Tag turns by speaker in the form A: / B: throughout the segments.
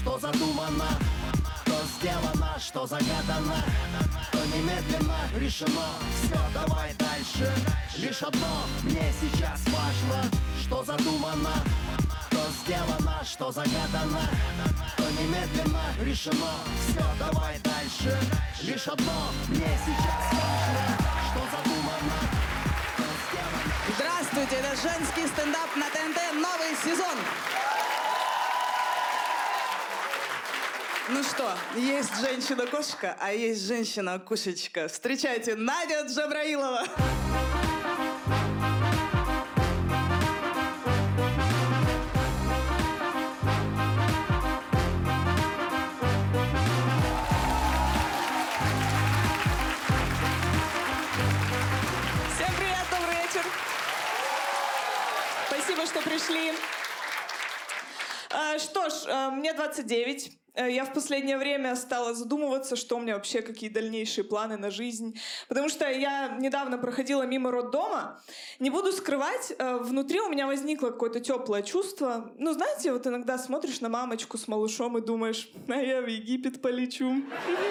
A: что задумано, то сделано, что загадано, то немедленно решено. Все, давай дальше. Лишь одно мне сейчас важно, что задумано, то сделано, что загадано, то немедленно решено. Все, давай дальше. Лишь одно мне сейчас важно, что задумано, то сделано.
B: Здравствуйте, это женский стендап на ТНТ, новый сезон. Ну что, есть женщина-кошка, а есть женщина-кушечка. Встречайте, Надя Джабраилова. Всем привет, добрый вечер. Спасибо, что пришли. Что ж, мне 29. Я в последнее время стала задумываться, что у меня вообще какие дальнейшие планы на жизнь. Потому что я недавно проходила мимо роддома. Не буду скрывать, внутри у меня возникло какое-то теплое чувство. Ну, знаете, вот иногда смотришь на мамочку с малышом и думаешь, а я в Египет полечу.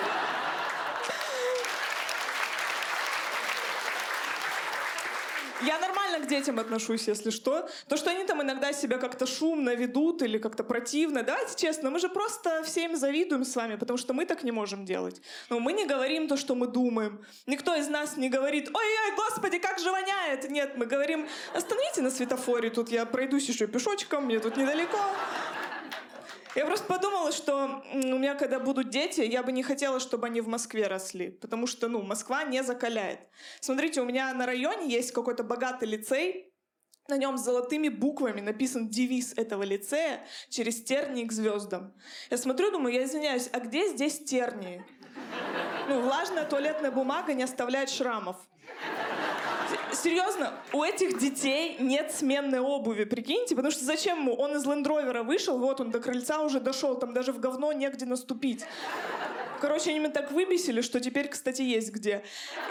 B: Я нормально к детям отношусь, если что. То, что они там иногда себя как-то шумно ведут или как-то противно. Давайте честно, мы же просто всем завидуем с вами, потому что мы так не можем делать. Но мы не говорим то, что мы думаем. Никто из нас не говорит, ой-ой, господи, как же воняет. Нет, мы говорим, остановите на светофоре, тут я пройдусь еще пешочком, мне тут недалеко. Я просто подумала, что у меня, когда будут дети, я бы не хотела, чтобы они в Москве росли, потому что, Москва не закаляет. Смотрите, у меня на районе есть какой-то богатый лицей, на нем золотыми буквами написан девиз этого лицея «Через тернии к звездам». Я смотрю, думаю, я извиняюсь, а где здесь тернии? Влажная туалетная бумага не оставляет шрамов. Серьезно, у этих детей нет сменной обуви, прикиньте, потому что зачем ему? Он из лендровера вышел, вот он до крыльца уже дошел, там даже в говно негде наступить. Короче, они меня так выбесили, что теперь, кстати, есть где.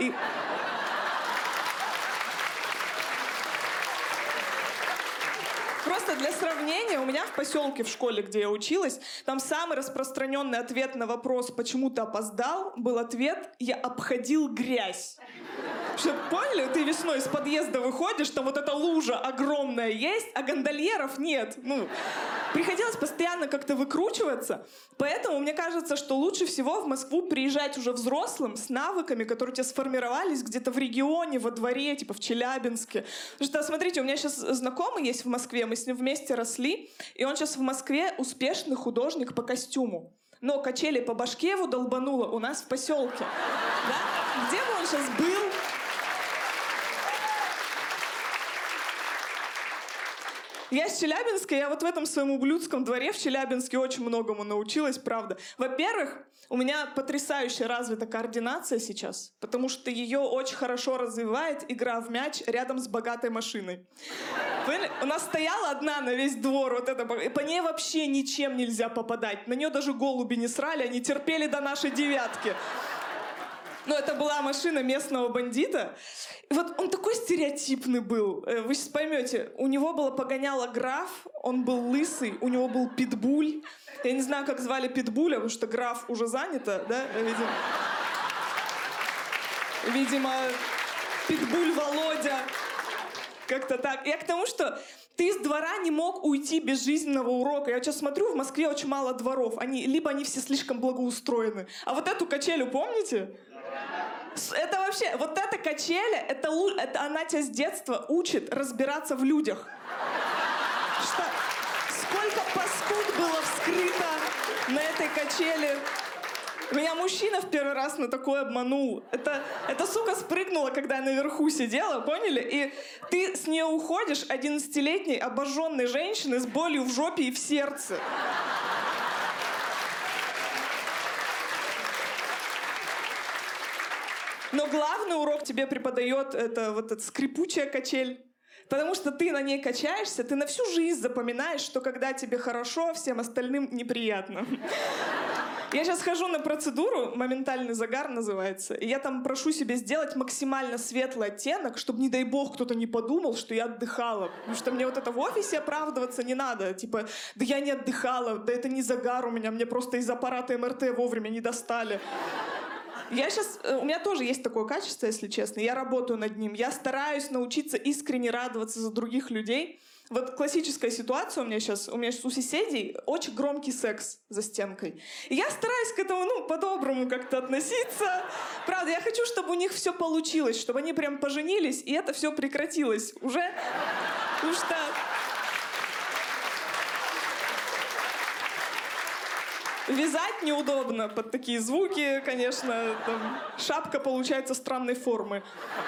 B: Просто для сравнения, у меня в поселке, в школе, где я училась, там самый распространенный ответ на вопрос «почему ты опоздал?» был ответ «я обходил грязь». Что, поняли? Ты весной из подъезда выходишь, там вот эта лужа огромная есть, а гондольеров нет. Приходилось постоянно как-то выкручиваться. Поэтому мне кажется, что лучше всего в Москву приезжать уже взрослым, с навыками, которые у тебя сформировались где-то в регионе, во дворе, типа в Челябинске. Потому что, смотрите, у меня сейчас знакомый есть в Москве, мы с ним вместе росли, и он сейчас в Москве успешный художник по костюму. Но качели по башке его долбануло у нас в поселке. Да? Где бы он сейчас был? Я с Челябинска, я вот в этом своем ублюдском дворе в Челябинске очень многому научилась, правда. Во-первых, у меня потрясающе развита координация сейчас, потому что ее очень хорошо развивает игра в мяч рядом с богатой машиной. У нас стояла одна на весь двор, вот эта, по ней вообще ничем нельзя попадать. На нее даже голуби не срали, они терпели до нашей девятки. Это была машина местного бандита. И вот он такой стереотипный был. Вы сейчас поймете, у него было погоняло граф, он был лысый, у него был питбуль. Я не знаю, как звали питбуля, потому что граф уже занято, да? Видимо, питбуль Володя. Как-то так. Я к тому, что ты из двора не мог уйти без жизненного урока. Я сейчас смотрю, в Москве очень мало дворов. Либо они все слишком благоустроены. А вот эту качелю помните? Это вообще, вот эта качеля, это она тебя с детства учит разбираться в людях. Сколько паскуд было вскрыто на этой качели. Меня мужчина в первый раз на такое обманул. Эта сука спрыгнула, когда я наверху сидела, поняли? И ты с нее уходишь 11-летней обожженной женщиной с болью в жопе и в сердце. Но главный урок тебе преподает это вот эта скрипучая качель. Потому что ты на ней качаешься, ты на всю жизнь запоминаешь, что когда тебе хорошо, всем остальным неприятно. Я сейчас хожу на процедуру, моментальный загар называется, и я там прошу себе сделать максимально светлый оттенок, чтобы, не дай бог, кто-то не подумал, что я отдыхала. Потому что мне вот это в офисе оправдываться не надо. Типа, да я не отдыхала, да это не загар у меня, мне просто из аппарата МРТ вовремя не достали. У меня тоже есть такое качество, если честно, я работаю над ним. Я стараюсь научиться искренне радоваться за других людей. Вот классическая ситуация у меня сейчас у соседей очень громкий секс за стенкой. И я стараюсь к этому, по-доброму как-то относиться. Правда, я хочу, чтобы у них все получилось, чтобы они прям поженились, и это все прекратилось уже. Потому что... Вязать неудобно под такие звуки, конечно. Там, шапка получается странной формы.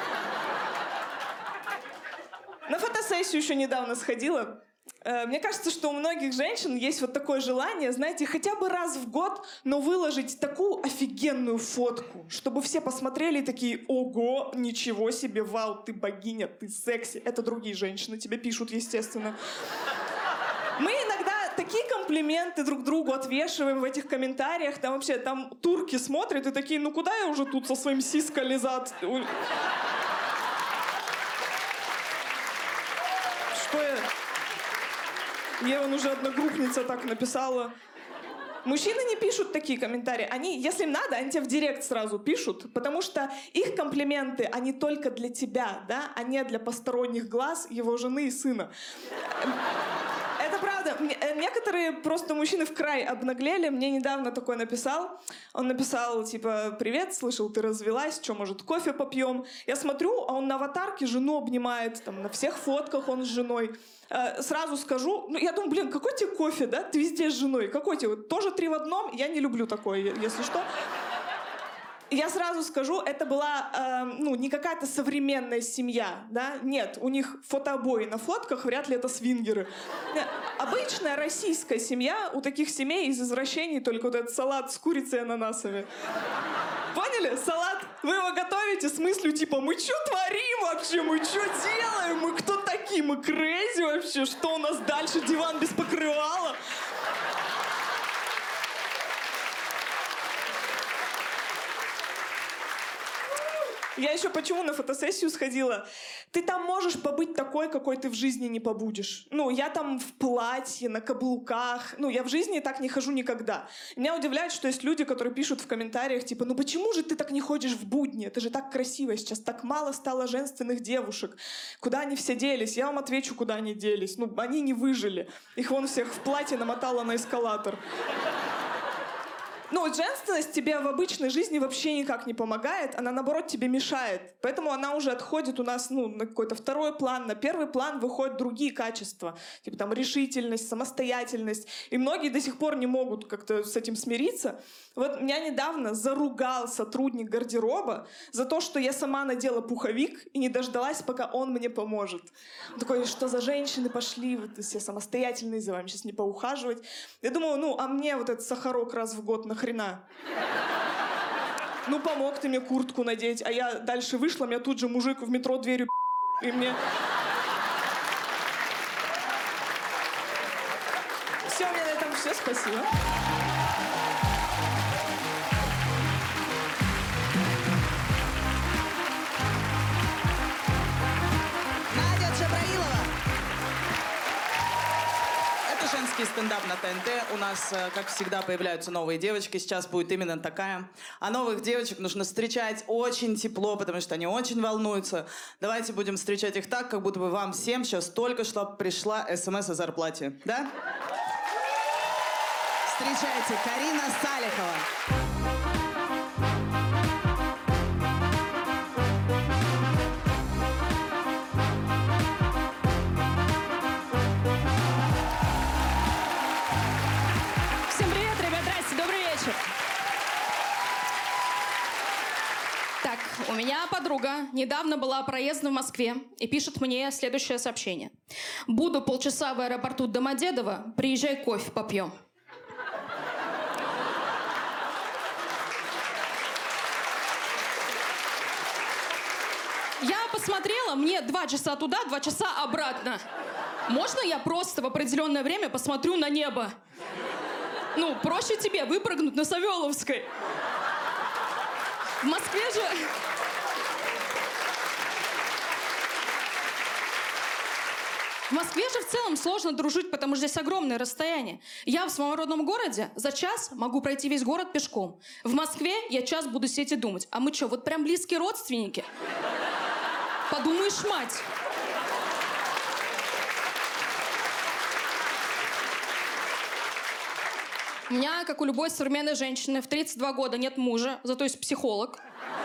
B: На фотосессию еще недавно сходила. Мне кажется, что у многих женщин есть вот такое желание, знаете, хотя бы раз в год, но выложить такую офигенную фотку, чтобы все посмотрели и такие: ого, ничего себе, вау, ты богиня, ты секси. Это другие женщины тебе пишут, естественно. Мы иногда такие комплименты друг другу отвешиваем в этих комментариях. Там вообще, турки смотрят и такие: ну куда я уже тут со своим сиськой лизать? Что я? Мне вон уже одногруппница так написала. Мужчины не пишут такие комментарии. Они, если им надо, они тебе в директ сразу пишут, потому что их комплименты, они только для тебя, да, а не для посторонних глаз его жены и сына. Это правда. Некоторые просто мужчины в край обнаглели. Мне недавно такой написал. Он написал, типа: привет, слышал, ты развелась, что, может, кофе попьем? Я смотрю, а он на аватарке жену обнимает, там, на всех фотках он с женой. Сразу скажу, я думаю, блин, какой тебе кофе, да? Ты везде с женой. Какой тебе? Тоже 3 в одном? Я не люблю такое, если что. Я сразу скажу, это была, не какая-то современная семья, да? Нет, у них фотообои на фотках, вряд ли это свингеры. Обычная российская семья, у таких семей из извращений только вот этот салат с курицей и ананасами. Поняли? Салат, вы его готовите с мыслью типа: мы что творим вообще? Мы что делаем? Мы кто такие? Мы крейзи вообще? Что у нас дальше? Диван без покрывала? Я еще почему на фотосессию сходила? Ты там можешь побыть такой, какой ты в жизни не побудешь. Я там в платье, на каблуках. Я в жизни так не хожу никогда. Меня удивляет, что есть люди, которые пишут в комментариях, типа: ну почему же ты так не ходишь в будни? Это же так красиво сейчас, так мало стало женственных девушек. Куда они все делись? Я вам отвечу, куда они делись. Они не выжили. Их вон всех в платье намотала на эскалатор. Женственность тебе в обычной жизни вообще никак не помогает, она, наоборот, тебе мешает. Поэтому она уже отходит у нас, на какой-то второй план. На первый план выходят другие качества. Типа там решительность, самостоятельность. И многие до сих пор не могут как-то с этим смириться. Вот меня недавно заругал сотрудник гардероба за то, что я сама надела пуховик и не дождалась, пока он мне поможет. Он такой: что за женщины пошли, вы все самостоятельные, за вами сейчас не поухаживать. Я думаю, а мне вот этот сахарок раз в год нахрена? Помог ты мне куртку надеть, а я дальше вышла, меня тут же мужик в метро дверью и мне... Все, у меня на этом все, спасибо.
C: Женский стендап на ТНТ. У нас, как всегда, появляются новые девочки. Сейчас будет именно такая. А новых девочек нужно встречать очень тепло, потому что они очень волнуются. Давайте будем встречать их так, как будто бы вам всем сейчас только что пришла СМС о зарплате. Да? Встречайте, Карина Салихова.
D: Так, у меня подруга недавно была проездом в Москве и пишет мне следующее сообщение. Буду полчаса в аэропорту Домодедово, приезжай, кофе попьем. Я посмотрела, мне 2 часа туда, 2 часа обратно. Можно я просто в определенное время посмотрю на небо? Ну, проще тебе выпрыгнуть на Савеловской. В Москве же... В Москве же в целом сложно дружить, потому что здесь огромное расстояние. Я в своем родном городе за час могу пройти весь город пешком. В Москве я час буду сидеть и думать. А мы что, вот прям близкие родственники? Подумаешь, мать. У меня, как у любой современной женщины, в 32 года нет мужа, зато есть психолог.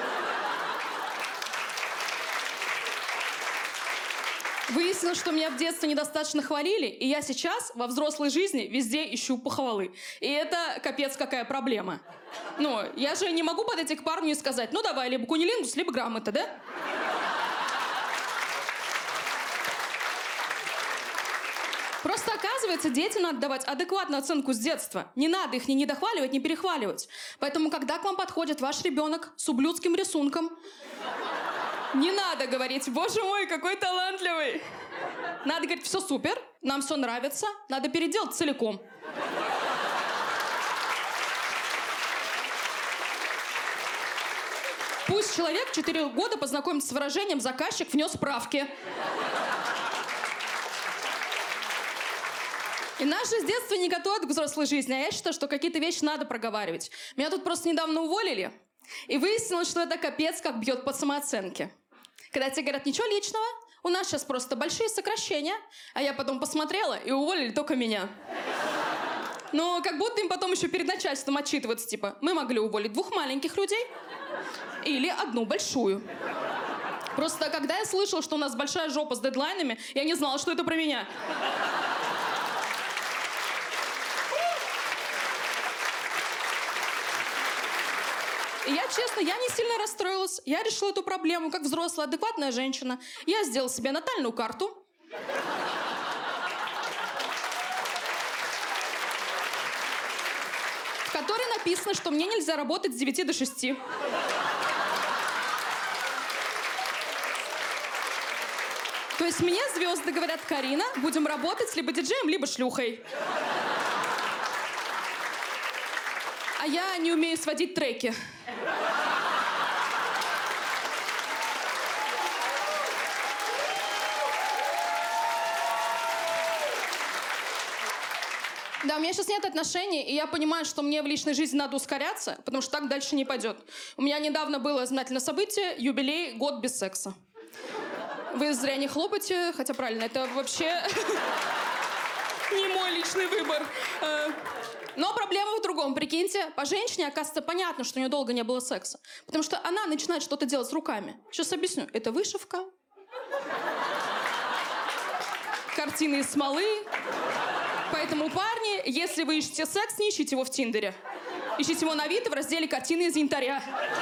D: Выяснилось, что меня в детстве недостаточно хвалили, и я сейчас во взрослой жизни везде ищу похвалы. И это капец какая проблема. Ну, я же не могу подойти к парню и сказать, ну давай, либо кунилингус, либо грамота, да? Просто оказывается, детям надо давать адекватную оценку с детства. Не надо их ни недохваливать, ни перехваливать. Поэтому, когда к вам подходит ваш ребенок с ублюдским рисунком, не надо говорить, боже мой, какой талантливый. Надо говорить, все супер, нам все нравится, надо переделать целиком. Пусть человек 4 года познакомится с выражением «заказчик внес правки». И нас же с детства не готовят к взрослой жизни, а я считаю, что какие-то вещи надо проговаривать. Меня тут просто недавно уволили, и выяснилось, что это капец как бьет по самооценке. Когда тебе говорят, ничего личного, у нас сейчас просто большие сокращения, а я потом посмотрела, и уволили только меня. Но как будто им потом еще перед начальством отчитываться, типа, мы могли уволить 2 маленьких людей или 1 большую. Просто когда я слышала, что у нас большая жопа с дедлайнами, я не знала, что это про меня. И я, честно, я не сильно расстроилась. Я решила эту проблему как взрослая, адекватная женщина. Я сделала себе натальную карту. В которой написано, что мне нельзя работать с 9 до 6. То есть мне звезды говорят, Карина, будем работать либо диджеем, либо шлюхой. А я не умею сводить треки. Да, у меня сейчас нет отношений, и я понимаю, что мне в личной жизни надо ускоряться, потому что так дальше не пойдет. У меня недавно было знаменательное событие, юбилей, год без секса. Вы зря не хлопайте, хотя правильно, это вообще не мой личный выбор. Но проблема в другом. Прикиньте, по женщине, оказывается, понятно, что у нее долго не было секса. Потому что она начинает что-то делать с руками. Сейчас объясню. Это вышивка. Картины из смолы. Поэтому, парни, если вы ищете секс, не ищите его в Тиндере. Ищите его на Авито в разделе «Картины из янтаря».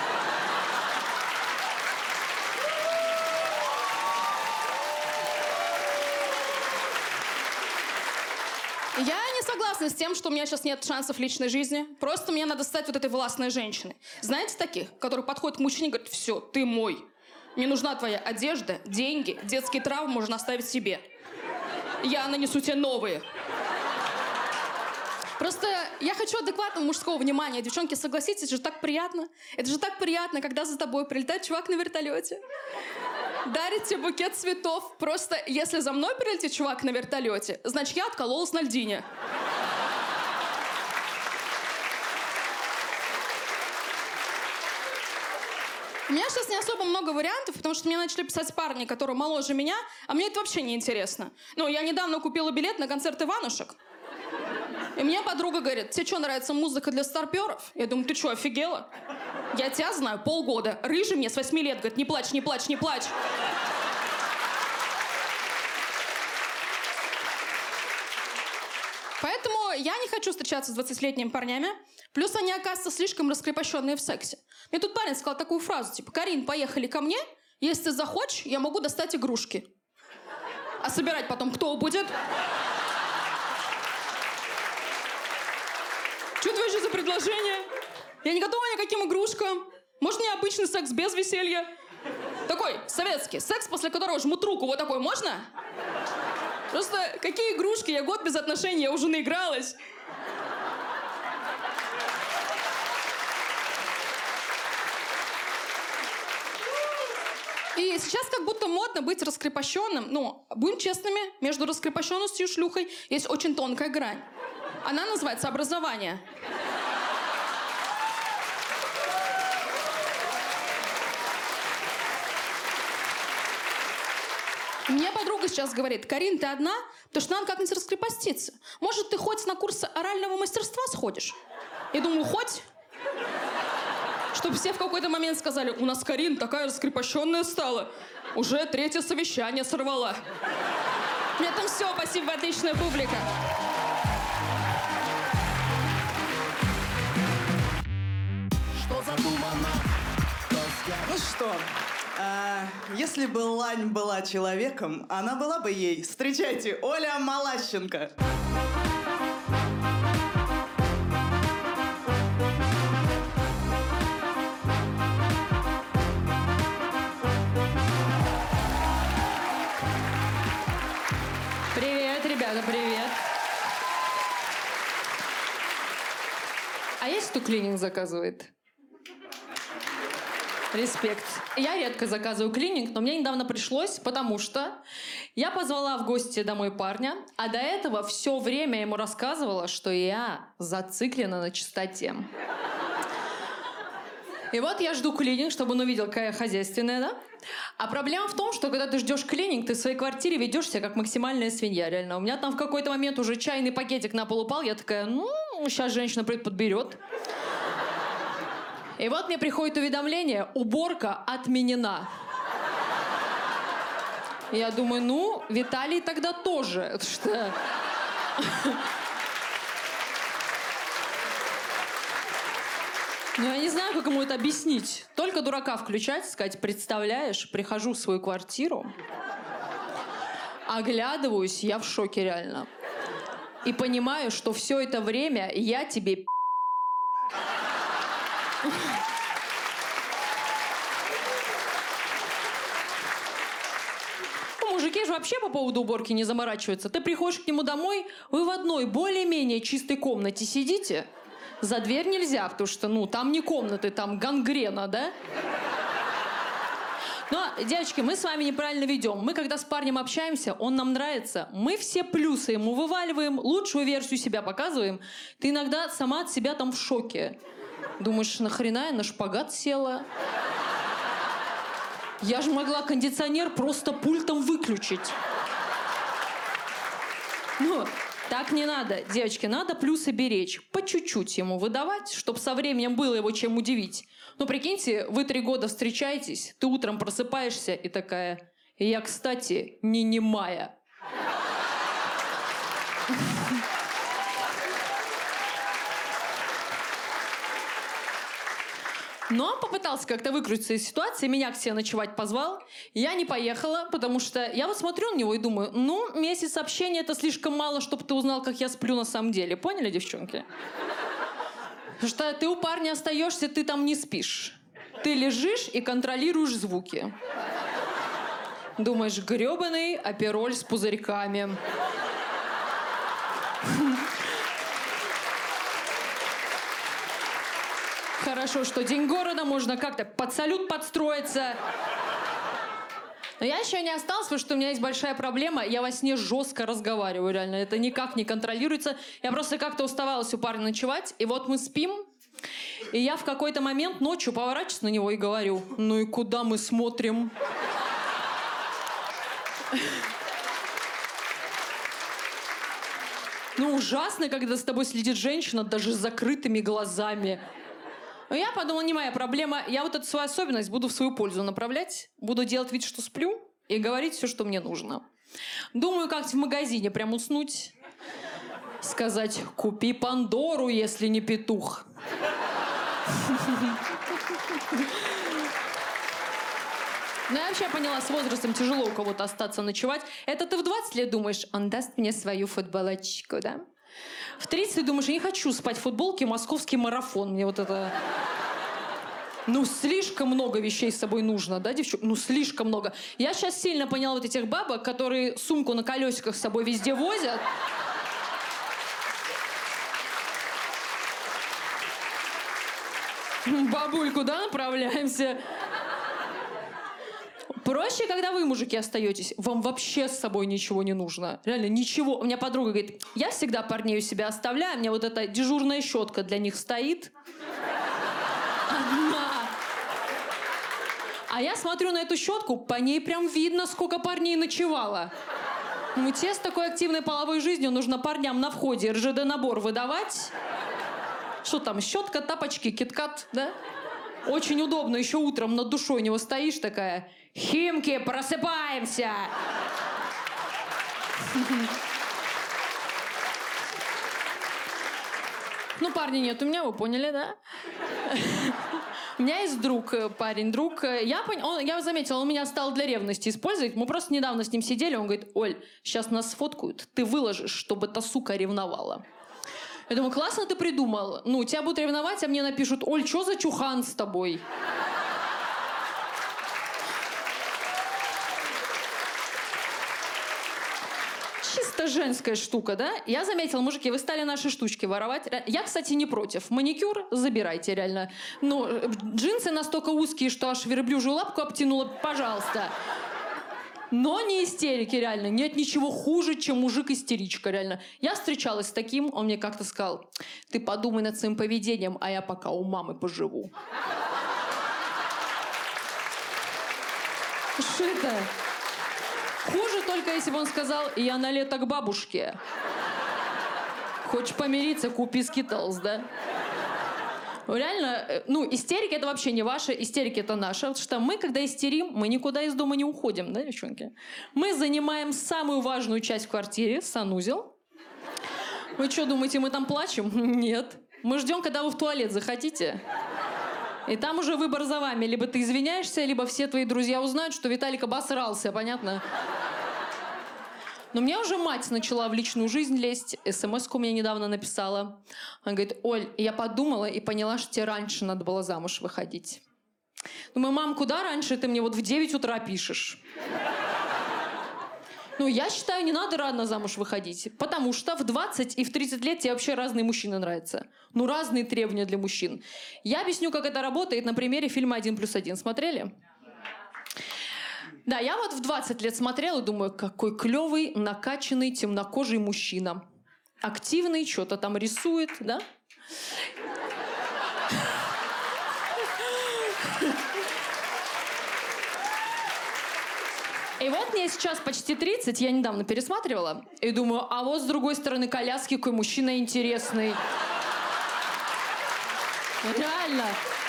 D: Я не согласна с тем, что у меня сейчас нет шансов в личной жизни. Просто мне надо стать вот этой властной женщиной. Знаете таких, которые подходят к мужчине и говорят, все, ты мой. Мне нужна твоя одежда, деньги, детские травмы можно оставить себе. Я нанесу тебе новые. Просто я хочу адекватного мужского внимания. Девчонки, согласитесь, это же так приятно. Это же так приятно, когда за тобой прилетает чувак на вертолете. Дарит тебе букет цветов. Просто если за мной прилетит чувак на вертолете, значит, я откололась на льдине. У меня сейчас не особо много вариантов, потому что мне начали писать парни, которые моложе меня, а мне это вообще не интересно. Ну, я недавно купила билет на концерт Иванушек. И мне подруга говорит, тебе что, нравится музыка для старпёров? Я думаю, ты что, офигела? Я тебя знаю полгода. Рыжий мне с 8 лет говорит, не плачь, не плачь, не плачь. Поэтому я не хочу встречаться с 20-летними парнями. Плюс они, оказывается, слишком раскрепощенные в сексе. Мне тут парень сказал такую фразу, типа, Карин, поехали ко мне, если ты захочешь, я могу достать игрушки. А собирать потом кто будет? Что твои же за предложение? Я не готова ни к каким игрушкам. Может, мне обычный секс без веселья? Такой советский. Секс, после которого жмут руку. Вот такой можно? Просто какие игрушки? Я год без отношений, я уже наигралась. И сейчас как будто модно быть раскрепощенным. Ну, будем честными, между раскрепощенностью и шлюхой есть очень тонкая грань. Она называется образование. Мне подруга сейчас говорит: Карин, ты одна? Потому что надо как-нибудь раскрепоститься. Может, ты хоть на курсы орального мастерства сходишь? Я думаю, хоть. Чтобы все в какой-то момент сказали: у нас Карин такая раскрепощенная стала. Уже 3-е совещание сорвала. У меня там все, спасибо, отличная публика.
A: Что задумано, то сделано.
C: Ну что, если бы Лань была человеком, она была бы ей. Встречайте, Оля Малащенко.
D: Привет, ребята, привет. А есть кто клининг заказывает? Респект. Я редко заказываю клининг, но мне недавно пришлось, потому что я позвала в гости домой парня, а до этого все время ему рассказывала, что я зациклена на чистоте. И вот я жду клининг, чтобы он увидел, какая я хозяйственная, да? А проблема в том, что когда ты ждешь клининг, ты в своей квартире ведешь себя как максимальная свинья, реально. У меня там в какой-то момент уже чайный пакетик на пол упал, я такая, ну, сейчас женщина подберет. И вот мне приходит уведомление: уборка отменена. Я думаю, ну, Виталий тогда тоже. Что... Ну, я не знаю, как ему это объяснить. Только дурака включать, сказать: представляешь, прихожу в свою квартиру, оглядываюсь, я в шоке реально. И понимаю, что все это время я тебе мужики же вообще по поводу уборки не заморачиваются. Ты приходишь к нему домой, вы в одной более-менее чистой комнате сидите. За дверь нельзя, потому что, ну, там не комнаты, там гангрена, да? Но, девочки, мы с вами неправильно ведем. Мы, когда с парнем общаемся, он нам нравится, мы все плюсы ему вываливаем, лучшую версию себя показываем. Ты иногда сама от себя там в шоке. Думаешь, нахрена я на шпагат села? Я же могла кондиционер просто пультом выключить. Ну, так не надо. Девочки, надо плюсы беречь. По чуть-чуть ему выдавать, чтобы со временем было его чем удивить. Ну, прикиньте, вы 3 года встречаетесь, ты утром просыпаешься и такая: я, кстати, не немая. Но он попытался как-то выкрутиться из ситуации, меня к себе ночевать позвал. Я не поехала, потому что я вот смотрю на него и думаю, ну, месяц общения — это слишком мало, чтобы ты узнал, как я сплю на самом деле. Поняли, девчонки? Потому что ты у парня остаешься, ты там не спишь. Ты лежишь и контролируешь звуки. Думаешь, грёбаный апероль с пузырьками. Хорошо, что день города, можно как-то под салют подстроиться. Но я еще не осталась, потому что у меня есть большая проблема. Я во сне жестко разговариваю, реально. Это никак не контролируется. Я просто как-то уставалась у парня ночевать. И вот мы спим. И я в какой-то момент ночью поворачиваюсь на него и говорю: ну и куда мы смотрим? Ну ужасно, когда с тобой следит женщина даже с закрытыми глазами. Но я подумала, не моя проблема. Я вот эту свою особенность буду в свою пользу направлять. Буду делать вид, что сплю, и говорить все, что мне нужно. Думаю, как-то в магазине прям уснуть. Сказать: купи Пандору, если не петух. Ну, я вообще поняла, с возрастом тяжело у кого-то остаться ночевать. Это ты в 20 лет думаешь, он даст мне свою футболочку, да? В 30 ты думаешь, я не хочу спать в футболке, московский марафон. Мне вот это... Ну, слишком много вещей с собой нужно, да, девчонки? Ну, слишком много. Я сейчас сильно поняла вот этих бабок, которые сумку на колесиках с собой везде возят. Бабуль, куда направляемся? Проще, когда вы, мужики, остаетесь. Вам вообще с собой ничего не нужно. Реально, ничего. У меня подруга говорит, я всегда парней у себя оставляю, у меня вот эта дежурная щетка для них стоит. Одна. А я смотрю на эту щетку, по ней прям видно, сколько парней ночевало. Ну, те с такой активной половой жизнью нужно парням на входе РЖД-набор выдавать. Что там, щетка, тапочки, киткат, да? Очень удобно, еще утром над душой у него стоишь такая. Химки, просыпаемся! Ну, парня нет у меня, вы поняли, да? У меня есть друг, парень, друг. Я заметила, он меня стал для ревности использовать. Мы просто недавно с ним сидели, он говорит, Оль, сейчас нас сфоткают, ты выложишь, чтобы та сука ревновала. Я думаю, классно ты придумал. Ну, тебя будут ревновать, а мне напишут, Оль, что за чухан с тобой? Чисто женская штука, да? Я заметила, мужики, вы стали наши штучки воровать. Я, кстати, не против. Маникюр забирайте, реально. Ну, джинсы настолько узкие, что аж верблюжью лапку обтянула, пожалуйста. Но не истерики, реально. Нет ничего хуже, чем мужик-истеричка, реально. Я встречалась с таким, он мне как-то сказал, ты подумай над своим поведением, а я пока у мамы поживу. Что это? Хуже только, если бы он сказал, я на лето к бабушке. Хочешь помириться, купи скитлс, да? Реально, ну, истерики это вообще не ваши, истерики это наши. Потому что мы, когда истерим, мы никуда из дома не уходим, да, девчонки? Мы занимаем самую важную часть в квартире, санузел. Вы что, думаете, мы там плачем? Нет. Мы ждем, когда вы в туалет захотите. И там уже выбор за вами. Либо ты извиняешься, либо все твои друзья узнают, что Виталик обосрался, понятно? Но мне уже мать начала в личную жизнь лезть. СМС-ку мне недавно написала. Она говорит, Оль, я подумала и поняла, что тебе раньше надо было замуж выходить. Думаю, мам, куда раньше? Ты мне вот в 9 утра пишешь. Ну, я считаю, не надо рано замуж выходить. Потому что в 20 и в 30 лет тебе вообще разные мужчины нравятся. Ну, разные требования для мужчин. Я объясню, как это работает на примере фильма «1+1». Смотрели? Да, я вот в 20 лет смотрела и думаю, какой клевый, накачанный, темнокожий мужчина. Активный, что-то там рисует, да? И вот мне сейчас почти 30, я недавно пересматривала, и думаю, а вот с другой стороны коляски какой мужчина интересный. Реально.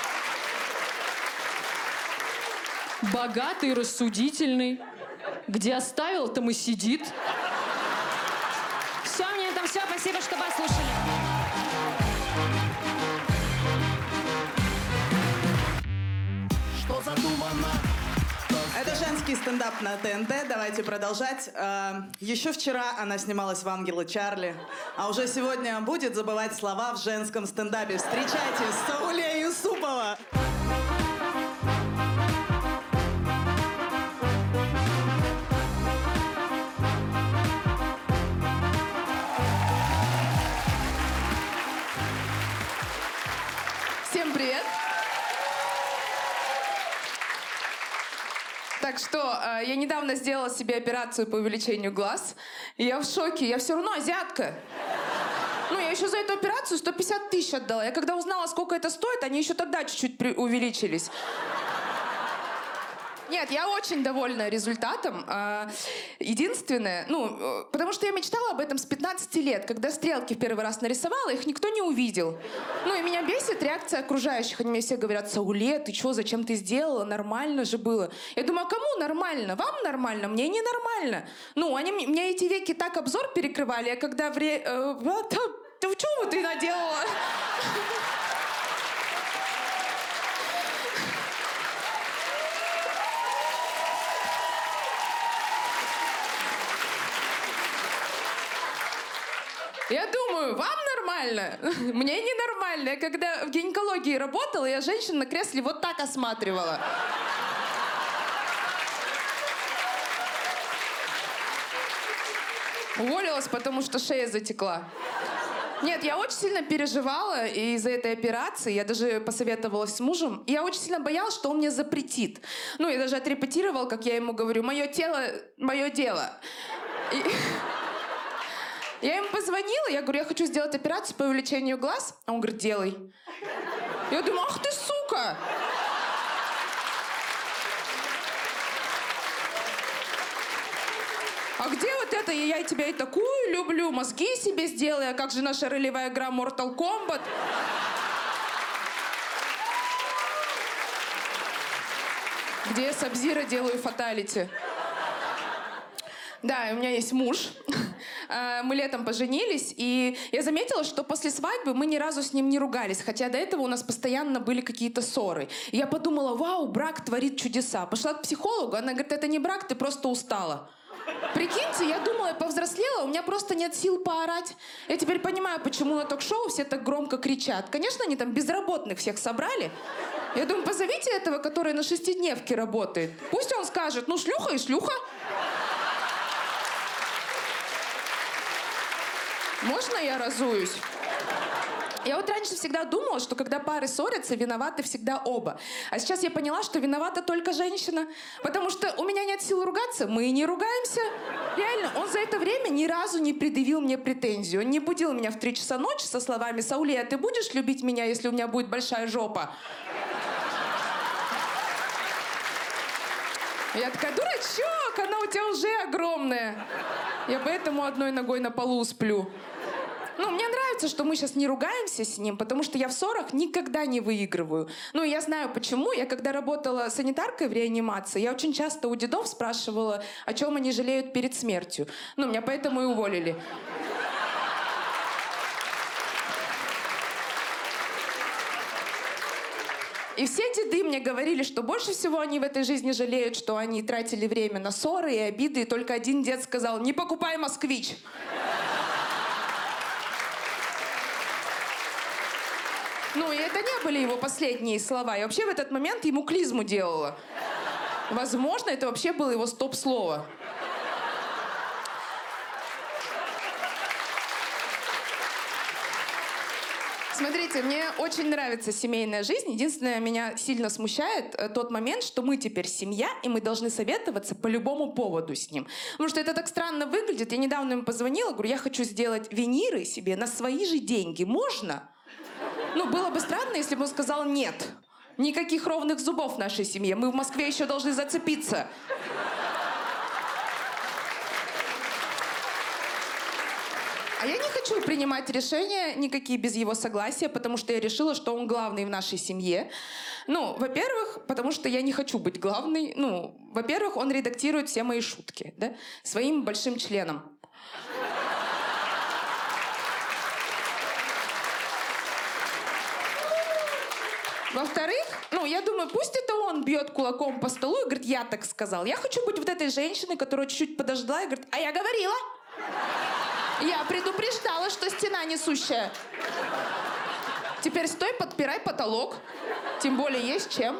D: Богатый, рассудительный. Где оставил, там и сидит. Все, мне там все. Спасибо, что послушали.
A: Что задумано?
C: Это женский стендап на ТНТ. Давайте продолжать. Еще вчера она снималась в «Ангелы Чарли», а уже сегодня будет забывать слова в женском стендапе. Встречайте, Сауле Юсупова!
E: Всем привет! Так что, я недавно сделала себе операцию по увеличению глаз, и я в шоке, я все равно азиатка. Ну, я еще за эту операцию 150 тысяч отдала. Я когда узнала, сколько это стоит, они еще тогда чуть-чуть увеличились. Нет, я очень довольна результатом. Единственное, потому что я мечтала об этом с 15 лет. Когда стрелки в первый раз нарисовала, их никто не увидел. Ну, и меня бесит реакция окружающих. Они мне все говорят, Сауле, ты что, зачем ты сделала? Нормально же было. Я думаю, а кому нормально? Вам нормально? Мне не нормально. Ну, они мне эти веки так обзор перекрывали, я когда ты в чем ты наделала? Я думаю, вам нормально? Мне ненормально. Я когда в гинекологии работала, я женщин на кресле вот так осматривала. Уволилась, потому что шея затекла. Нет, я очень сильно переживала из-за этой операции. Я даже посоветовалась с мужем. Я очень сильно боялась, что он мне запретит. Ну, я даже отрепетировала, как я ему говорю, мое тело, мое дело. И... Я ему позвонила, я говорю, я хочу сделать операцию по увеличению глаз. А он говорит, делай. Я думаю, ах ты сука! А где вот это «я тебя и такую люблю», мозги себе сделай, а как же наша ролевая игра Mortal Kombat? Где я Саб-Зиро делаю фаталити? Да, у меня есть муж. Мы летом поженились, и я заметила, что после свадьбы мы ни разу с ним не ругались, хотя до этого у нас постоянно были какие-то ссоры. И я подумала, вау, брак творит чудеса. Пошла к психологу, она говорит, это не брак, ты просто устала. Прикиньте, я думала, я повзрослела, у меня просто нет сил поорать. Я теперь понимаю, почему на ток-шоу все так громко кричат. Конечно, они там безработных всех собрали. Я думаю, позовите этого, который на шестидневке работает. Пусть он скажет, ну шлюха и шлюха. Можно я разуюсь? Я вот раньше всегда думала, что когда пары ссорятся, виноваты всегда оба. А сейчас я поняла, что виновата только женщина. Потому что у меня нет сил ругаться, мы и не ругаемся. Реально, он за это время ни разу не предъявил мне претензию. Он не будил меня в 3 часа ночи со словами «Сауле, а ты будешь любить меня, если у меня будет большая жопа?» Я такая, дурачок, она у тебя уже огромная. Я поэтому одной ногой на полу сплю. Ну, мне нравится, что мы сейчас не ругаемся с ним, потому что я в ссорах никогда не выигрываю. Ну, я знаю почему. Я когда работала санитаркой в реанимации, я очень часто у дедов спрашивала, о чем они жалеют перед смертью. Ну, меня поэтому и уволили. И все деды мне говорили, что больше всего они в этой жизни жалеют, что они тратили время на ссоры и обиды. И только один дед сказал, не покупай «Москвич». Ну, и это не были его последние слова. Я вообще в этот момент ему клизму делала. Возможно, это вообще было его стоп-слово. Смотрите, мне очень нравится семейная жизнь. Единственное, меня сильно смущает тот момент, что мы теперь семья, и мы должны советоваться по любому поводу с ним. Потому что это так странно выглядит. Я недавно ему позвонила, говорю, я хочу сделать виниры себе на свои же деньги. Можно? Ну, было бы странно, если бы он сказал нет. Никаких ровных зубов в нашей семье. Мы в Москве еще должны зацепиться. А я не хочу принимать решения никакие без его согласия, потому что я решила, что он главный в нашей семье. Ну, во-первых, потому что я не хочу быть главной. Ну, во-первых, он редактирует все мои шутки, да, своим большим членом. Во-вторых, ну, я думаю, пусть это он бьет кулаком по столу и говорит, я так сказал. Я хочу быть вот этой женщиной, которая чуть-чуть подождала и говорит, а я говорила. Я предупреждала, что стена несущая. Теперь стой, подпирай потолок. Тем более есть чем.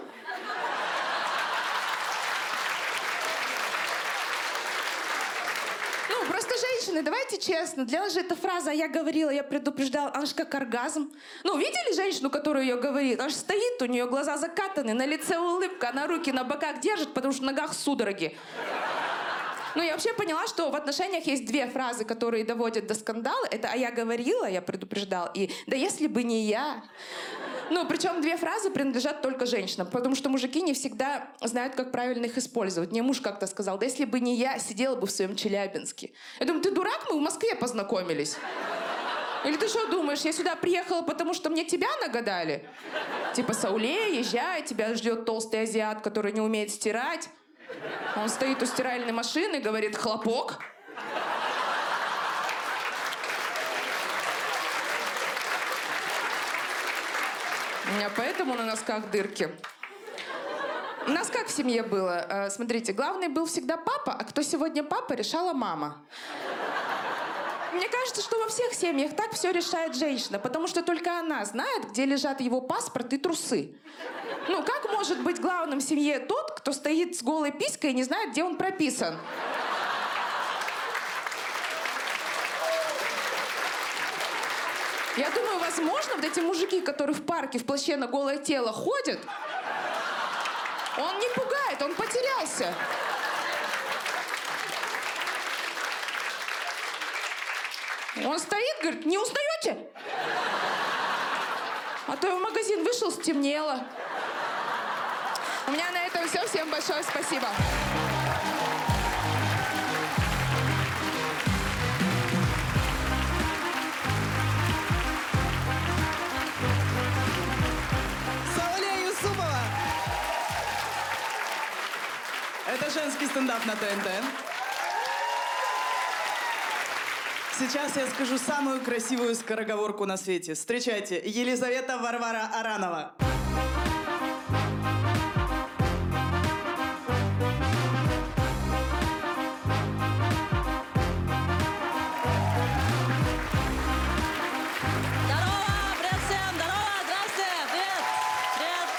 E: Ну, просто женщины, давайте честно. Для нас же эта фраза «я говорила, я предупреждала», она же как оргазм. Ну, видели женщину, которая ее говорит? Она же стоит, у нее глаза закатаны, на лице улыбка, она руки на боках держит, потому что в ногах судороги. Ну, я вообще поняла, что в отношениях есть 2 фразы, которые доводят до скандала. Это «а я говорила, я предупреждал» и «да если бы не я». Ну, причем 2 фразы принадлежат только женщинам, потому что мужики не всегда знают, как правильно их использовать. Мне муж как-то сказал, да если бы не я, сидела бы в своем Челябинске. Я думаю, ты дурак, мы в Москве познакомились. Или ты что думаешь, я сюда приехала, потому что мне тебя нагадали? Типа, Сауле, езжай, тебя ждет толстый азиат, который не умеет стирать. Он стоит у стиральной машины и говорит «хлопок». У меня поэтому на носках дырки. У нас как в семье было? Смотрите, главный был всегда папа, а кто сегодня папа, решала мама. Мне кажется, что во всех семьях так все решает женщина, потому что только она знает, где лежат его паспорт и трусы. Ну, как может быть главным в семье тот, кто стоит с голой писькой и не знает, где он прописан? Я думаю, возможно, вот эти мужики, которые в парке в плаще на голое тело ходят, он не пугает, он потерялся. Он стоит, говорит, не узнаете? А то я в магазин вышел, стемнело. У меня на этом все. Всем большое спасибо.
C: Сауле Юсупова. Это женский стендап на ТНТ. Сейчас я скажу самую красивую скороговорку на свете. Встречайте, Елизавета Варвара Аранова.
F: Здорово! Привет всем! Здорово! Здравствуйте! Привет! Привет!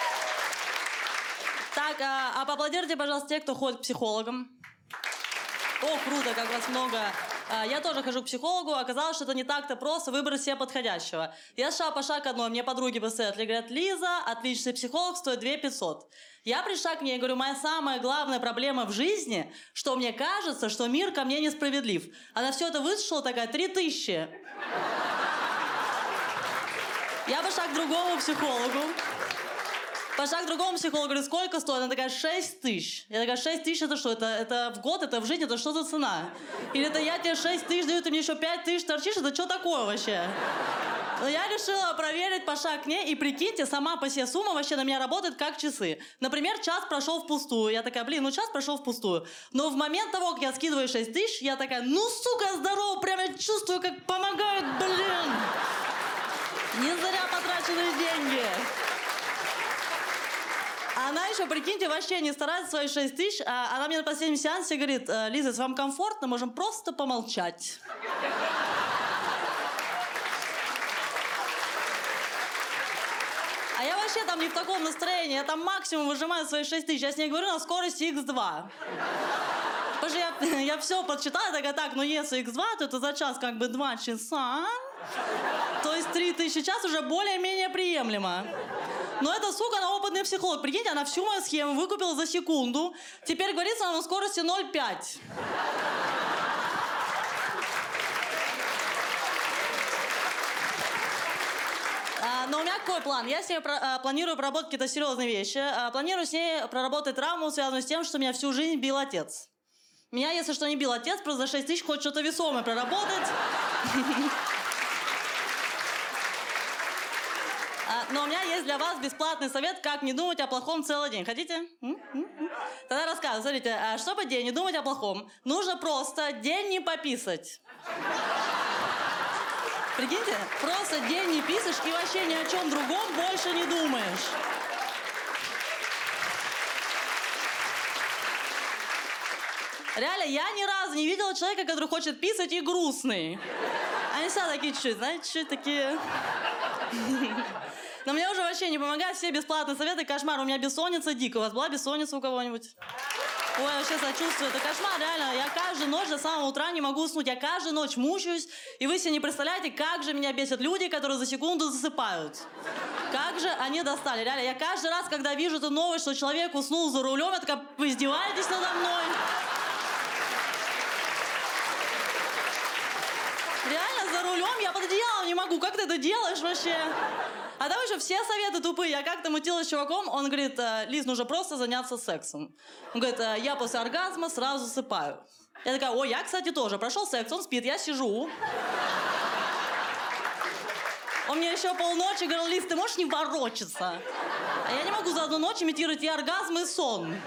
F: Так, а поаплодируйте, пожалуйста, те, кто ходит к психологам. О, круто, как вас много. Я тоже хожу к психологу. Оказалось, что это не так-то просто выбрать себе подходящего. Я шла по шаг одной. Мне подруги посоветовали. Говорят, Лиза, отличный психолог, стоит 2 500. Я пришла к ней и говорю, моя самая главная проблема в жизни, что мне кажется, что мир ко мне несправедлив. Она все это выслушала такая, 3000. Я пошла к другому психологу. Пошла к другому психологу, говорю, сколько стоит? Она такая, 6 тысяч. Я такая, 6 тысяч это что? Это в год, это в жизни, это что за цена? Или это я тебе 6 тысяч даю, ты мне еще 5 тысяч торчишь? Это что такое вообще? Но я решила проверить, пошла к ней, и прикиньте, сама по себе сумма вообще на меня работает как часы. Например, час прошел впустую. Я такая, блин, ну час прошел впустую. Но в момент того, как я скидываю 6 тысяч, я такая, ну, сука, здорово, прям я чувствую, как помогает, блин. Не зря потраченные деньги. Она еще, прикиньте, вообще не старается свои 6 тысяч. Она мне на последнем сеансе говорит, Лиза, если вам комфортно, можем просто помолчать. А я вообще там не в таком настроении. Я там максимум выжимаю свои 6 тысяч. Я с ней говорю на скорости x2. Потому что я все подсчитала, такая, так, ну если x2, то это за час как бы 2 часа. То есть 3000 час уже более-менее приемлемо. Но эта сука, она опытный психолог. Прикиньте, она всю мою схему выкупила за секунду. Теперь говорится, она на скорости 0,5. Но у меня какой план? Я с ней планирую проработать какие-то серьезные вещи. Планирую с ней проработать травму, связанную с тем, что меня всю жизнь бил отец. Меня, если что, не бил отец, просто за 6 тысяч хочет что-то весомое проработать. Но у меня есть для вас бесплатный совет, как не думать о плохом целый день. Хотите? Тогда рассказываю. Смотрите, чтобы день не думать о плохом, нужно просто день не пописать. Прикиньте, просто день не писаешь и вообще ни о чем другом больше не думаешь. Реально, я ни разу не видела человека, который хочет писать и грустный. Они всегда такие чуть-чуть, знаете, чуть такие... Но мне уже вообще не помогают все бесплатные советы. Кошмар, у меня бессонница дико. У вас была бессонница у кого-нибудь? Ой, я вообще сочувствую. Это кошмар, реально. Я каждую ночь до самого утра не могу уснуть. Я каждую ночь мучаюсь. И вы себе не представляете, как же меня бесят люди, которые за секунду засыпают. Как же они достали. Реально, я каждый раз, когда вижу эту новость, что человек уснул за рулем, я такая, вы издеваетесь надо мной? Реально, за рулем я под одеялом не могу. Как ты это делаешь вообще? А там еще все советы тупые. Я как-то мутилась с чуваком, он говорит, Лиз, нужно просто заняться сексом. Он говорит, я после оргазма сразу засыпаю. Я такая, ой, я, кстати, тоже. Прошел секс, он спит, я сижу. Он мне еще полночи говорил, Лиз, ты можешь не ворочаться? А я не могу за одну ночь имитировать и оргазм, и сон.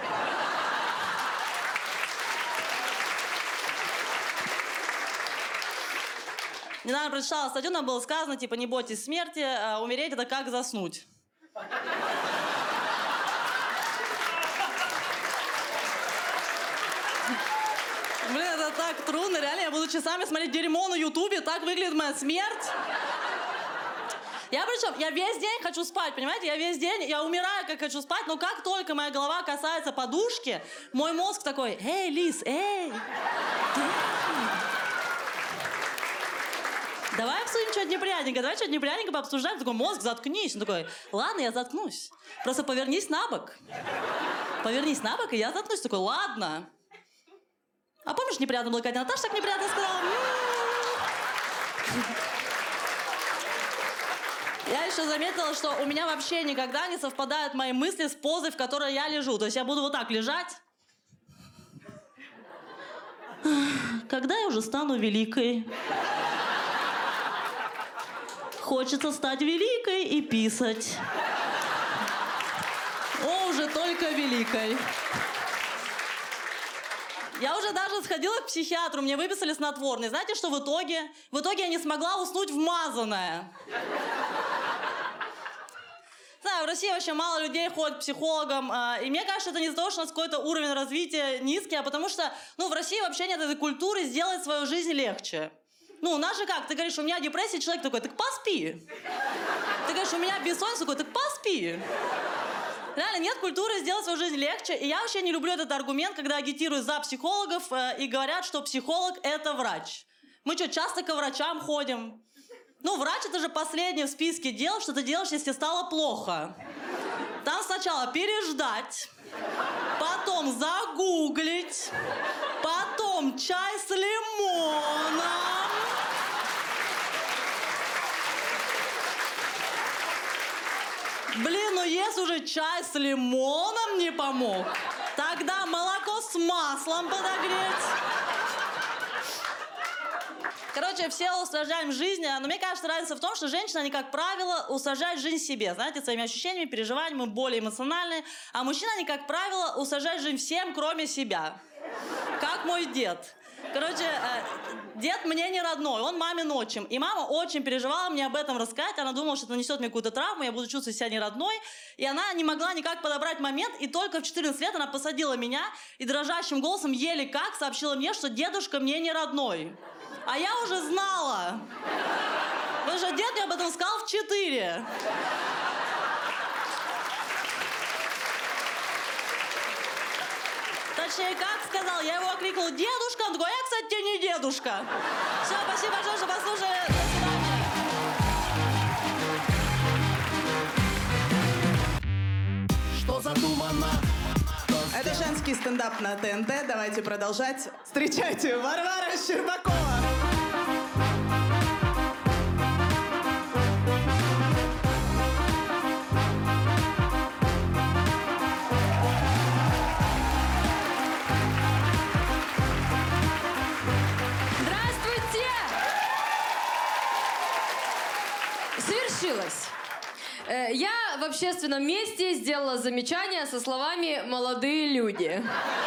F: Недавно прочитала статью, там было сказано, типа, не бойтесь смерти, умереть — это как заснуть. Блин, это так трудно, реально, я буду часами смотреть дерьмо на Ютубе, так выглядит моя смерть. Я весь день хочу спать, понимаете? Я весь день, я умираю, как хочу спать, но как только моя голова касается подушки, мой мозг такой, эй, Лиз, эй, Давай обсудим что-то неприятненькое, давай что-то неприятненькое пообсуждаем. Такой, мозг, заткнись. Он такой, ладно, я заткнусь. Просто повернись на бок. Повернись на бок, и я заткнусь. Такой, ладно. А помнишь, неприятно было, Катя? Наташа так неприятно сказала. Я еще заметила, что у меня вообще никогда не совпадают мои мысли с позой, в которой я лежу. То есть я буду вот так лежать. Когда я уже стану великой? Хочется стать великой и писать. О, уже только великой. Я уже даже сходила к психиатру, мне выписали снотворное. Знаете, что в итоге? В итоге я не смогла уснуть вмазанная. Знаю, в России вообще мало людей ходят к психологам, и мне кажется, это не из-за того, что у нас какой-то уровень развития низкий, а потому что, в России вообще нет этой культуры сделать свою жизнь легче. У нас же как? Ты говоришь, у меня депрессия, человек такой, так поспи. Ты говоришь, у меня бессонница, такой, так поспи. Реально, нет культуры сделать свою жизнь легче, и я вообще не люблю этот аргумент, когда агитируют за психологов и говорят, что психолог – это врач. Мы что, часто ко врачам ходим? Врач – это же последнее в списке дел, что ты делаешь, если стало плохо. Там сначала переждать, потом загуглить, потом чай с лимоном. Блин, если уже чай с лимоном не помог, тогда молоко с маслом подогреть. Короче, все усложняем жизнь, но мне кажется, разница в том, что женщины, они, как правило, усложняют жизнь себе, знаете, своими ощущениями, переживаниями, более эмоциональные, а мужчины, они, как правило, усложняют жизнь всем, кроме себя. Как мой дед. Короче, дед мне не родной, он мамин отчим. И мама очень переживала мне об этом рассказать. Она думала, что это нанесет мне какую-то травму, я буду чувствовать себя не родной. И она не могла никак подобрать момент. И только в 14 лет она посадила меня и дрожащим голосом еле как сообщила мне, что дедушка мне не родной. А я уже знала. Потому что дед мне об этом сказал в 4. Точнее, как сказал, я его окликнул дедушка, он такой, я, кстати, тебе не дедушка. Все, спасибо большое, что послушали. До свидания.
A: Что задумано?
C: Это женский стендап на ТНТ. Давайте продолжать. Встречайте, Варвара Щербакова.
D: Здравствуйте! Свершилось. Я в общественном месте сделала замечание со словами «молодые люди».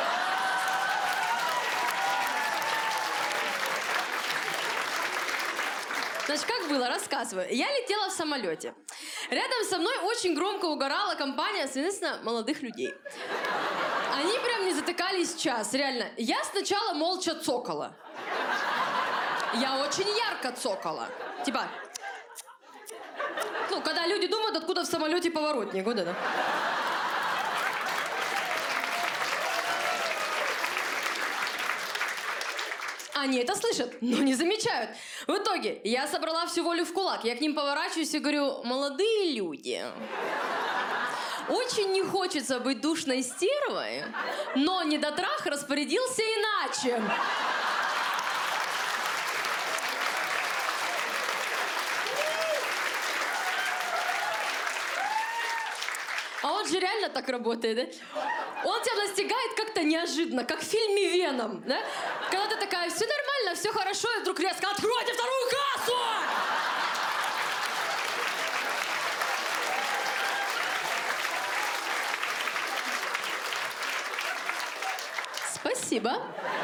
D: Значит, как было? Рассказываю. Я летела в самолете. Рядом со мной очень громко угорала компания, соответственно, молодых людей. Они прям не затыкались час, реально. Я сначала молча цокала. Я очень ярко цокала. Типа... когда люди думают, откуда в самолете поворотник, вот это. Они это слышат, но не замечают. В итоге я собрала всю волю в кулак. Я к ним поворачиваюсь и говорю, молодые люди, очень не хочется быть душной стервой, но недотрах распорядился иначе. А он же реально так работает, да? Он тебя настигает как-то неожиданно, как в фильме «Веном», да? Когда ты такая, все нормально, все хорошо, и вдруг резко откройте вторую кассу! Спасибо.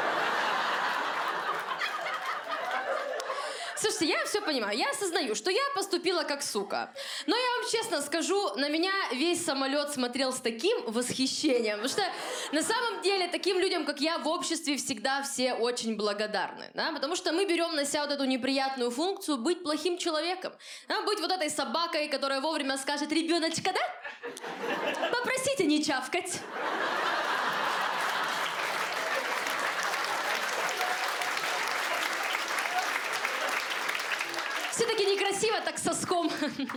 D: Слушайте, я все понимаю, я осознаю, что я поступила как сука. Но я вам честно скажу, на меня весь самолет смотрел с таким восхищением, потому что на самом деле таким людям, как я, в обществе всегда все очень благодарны, да? Потому что мы берем на себя вот эту неприятную функцию быть плохим человеком, да? Быть вот этой собакой, которая вовремя скажет, ребеночка, да? Попросите не чавкать. все-таки некрасиво, так соском.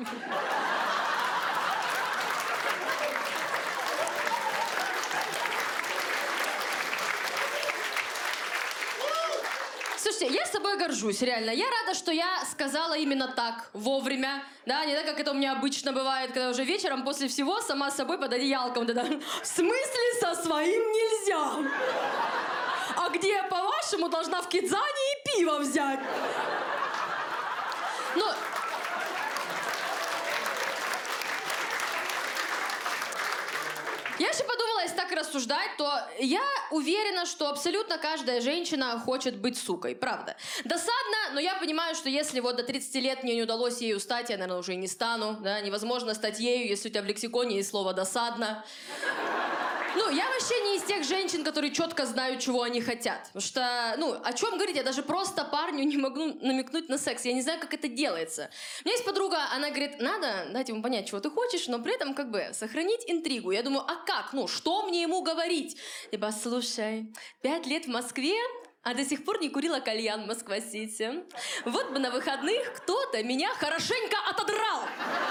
D: Слушайте, я с собой горжусь, реально. Я рада, что я сказала именно так, вовремя. Да, не так, как это у меня обычно бывает, когда уже вечером после всего сама с собой под одеялком. Да, в смысле со своим нельзя? А где я, по-вашему, должна в Кидзане и пиво взять? Ну... Я еще подумала, если так рассуждать, то я уверена, что абсолютно каждая женщина хочет быть сукой, правда. Досадно, но я понимаю, что если вот до 30 лет мне не удалось ею стать, я, наверное, уже и не стану, да, невозможно стать ею, если у тебя в лексиконе есть слово «досадно». Ну, я вообще не из тех женщин, которые четко знают, чего они хотят. Потому что, ну, о чем говорить? Я даже просто парню не могу намекнуть на секс. Я не знаю, как это делается. У меня есть подруга, она говорит, надо дать ему понять, чего ты хочешь, но при этом как бы сохранить интригу. Я думаю, а как? Ну, что мне ему говорить? Либо, слушай, 5 лет в Москве, а до сих пор не курила кальян в Москва-Сити. Вот бы на выходных кто-то меня хорошенько отодрал.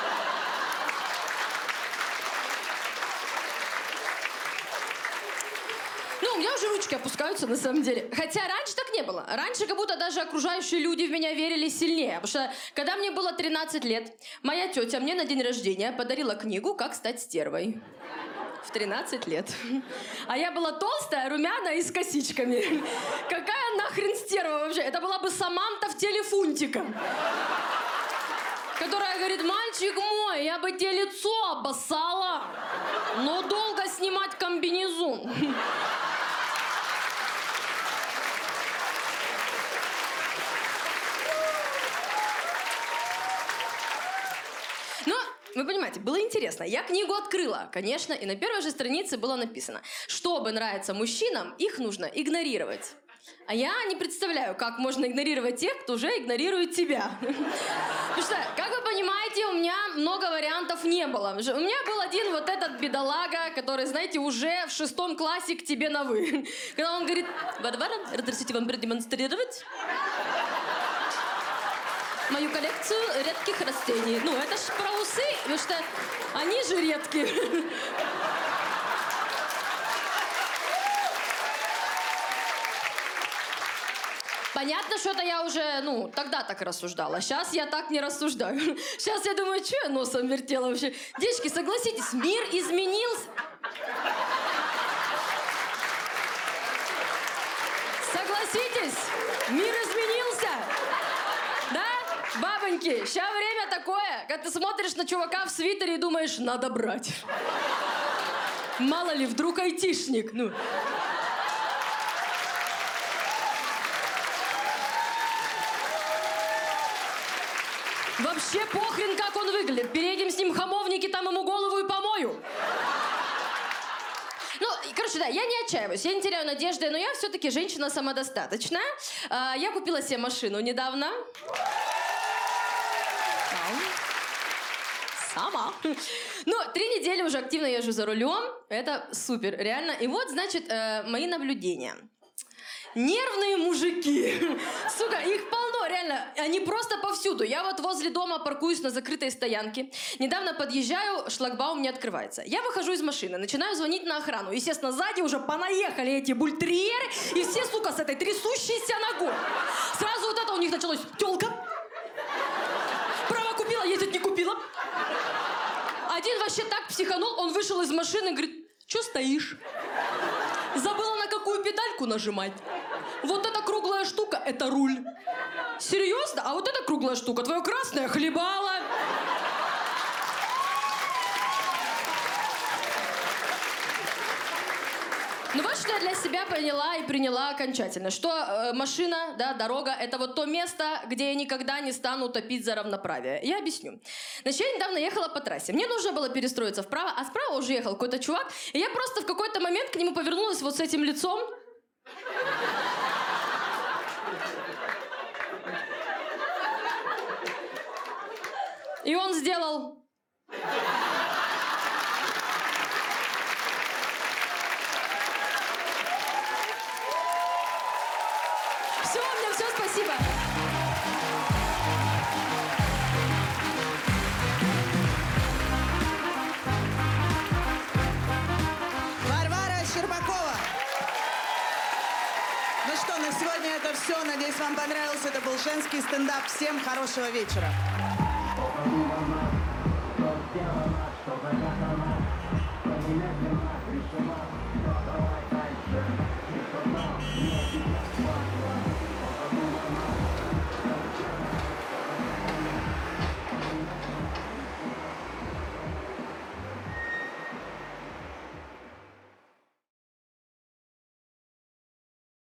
D: Ну, у меня уже ручки опускаются, на самом деле. Хотя раньше так не было. Раньше как будто даже окружающие люди в меня верили сильнее. Потому что, когда мне было 13 лет, моя тетя мне на день рождения подарила книгу «Как стать стервой». В 13 лет. А я была толстая, румяная и с косичками. Какая нахрен стерва вообще? Это была бы Саманта в теле Фунтика. Которая говорит, мальчик мой, я бы тебе лицо обоссала, но долго снимать комбинезон. Но, вы понимаете, было интересно. Я книгу открыла, конечно, и на первой же странице было написано, чтобы нравиться мужчинам, их нужно игнорировать. А я не представляю, как можно игнорировать тех, кто уже игнорирует тебя. Потому что, как вы понимаете, у меня много вариантов не было. У меня был один вот этот бедолага, который, знаете, уже в 6 классе к тебе на «вы». Когда он говорит, Варвара, разрешите вам продемонстрировать мою коллекцию редких растений. Ну, это ж про усы, потому что они же редкие. Понятно, что это я уже, ну, тогда так рассуждала. Сейчас я так не рассуждаю. Сейчас я думаю, что я носом вертела вообще? Девочки, согласитесь, мир изменился. Согласитесь, мир изменился. Да, бабоньки, сейчас время такое, когда ты смотришь на чувака в свитере и думаешь, надо брать. Мало ли, вдруг айтишник, ну... Вообще похрен, как он выглядит. Переедем с ним в Хамовники, там ему голову и помою. Ну, короче, да, я не отчаиваюсь, я не теряю надежды, но я все-таки женщина самодостаточная. Я купила себе машину недавно. Сама. Ну, 3 недели уже активно езжу за рулем. Это супер, реально. И вот, значит, мои наблюдения. Нервные мужики. Сука, их полно, реально. Они просто повсюду. Я вот возле дома паркуюсь на закрытой стоянке. Недавно подъезжаю, шлагбаум не открывается. Я выхожу из машины, начинаю звонить на охрану. Естественно, сзади уже понаехали эти бультерьеры, и все, сука, с этой трясущейся ногой. Сразу вот это у них началось. Тёлка. Право купила, ездить не купила. Один вообще так психанул, он вышел из машины и говорит, чё стоишь? Забыла, на какую педальку нажимать. Вот эта круглая штука — это руль. Серьезно? А вот эта круглая штука, твое красное хлебало. Ну вот что я для себя поняла и приняла окончательно, что машина, да, дорога — это вот то место, где я никогда не стану топить за равноправие. Я объясню. Значит, я недавно ехала по трассе. Мне нужно было перестроиться вправо, а справа уже ехал какой-то чувак, и я просто в какой-то момент к нему повернулась вот с этим лицом. И он сделал... Все, у меня все, спасибо.
C: все. Надеюсь, вам понравился. Это был женский стендап. Всем хорошего вечера.